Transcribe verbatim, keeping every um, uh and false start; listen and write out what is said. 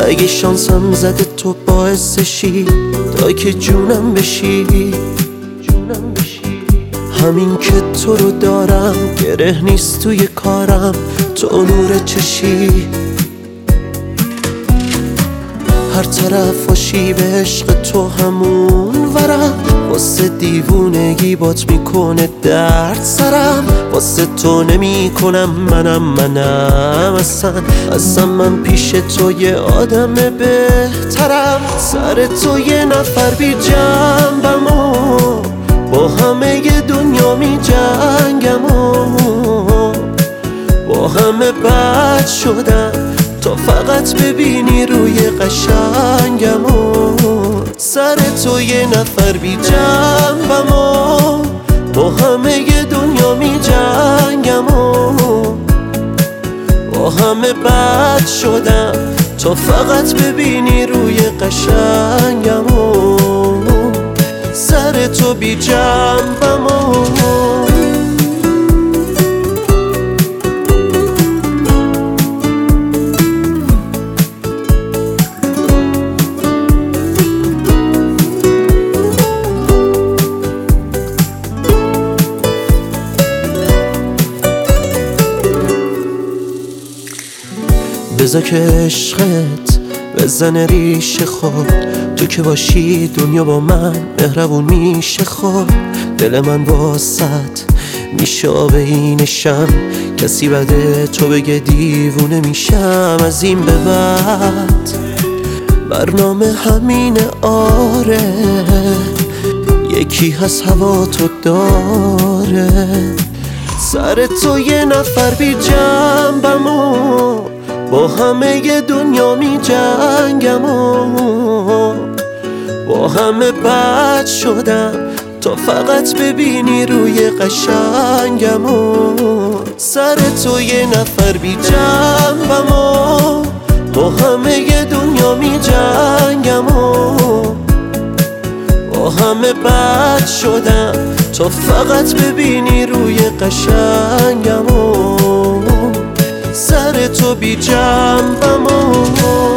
اگه شانسم زده تو باعث شی تا که جونم بشی جونم بشی همین که تو رو دارم گره نیست توی کارم تو نور چشی هر طرف باشی به عشق تو همون ورم واسه دیوونگی بات میکنه درد سرم واسه تو نمی کنم منم منم اصلا اصلا من پیش تو یه آدم بهترم سر تو یه نفر بی جنبم و با همه دنیا می جنگم و با همه بد شدم تا فقط ببینی روی قشنگم و سر تو یه نفر بی جنبم و با همه دنیا می جنگم و با همه بد شدم تا فقط ببینی روی قشنگم و سر تو بی جنبم و بذار که عشقت بزنه ریشه خود تو که باشی دنیا با من مهربون میشه خود دل من واسط میشه آب اینشم کسی بده تو بگه دیوونه میشم از این به بعد برنامه همینه آره یکی هست هوا تو داره سر تو یه نفر بی جنبم و با همه دنیا می جنگم و با همه بد شدم تا فقط ببینی روی قشنگم و سر تو یه نفر بی جنبم و با همه دنیا می جنگم و با همه بد شدم تا فقط ببینی روی قشنگم و سر تو بی جنبم و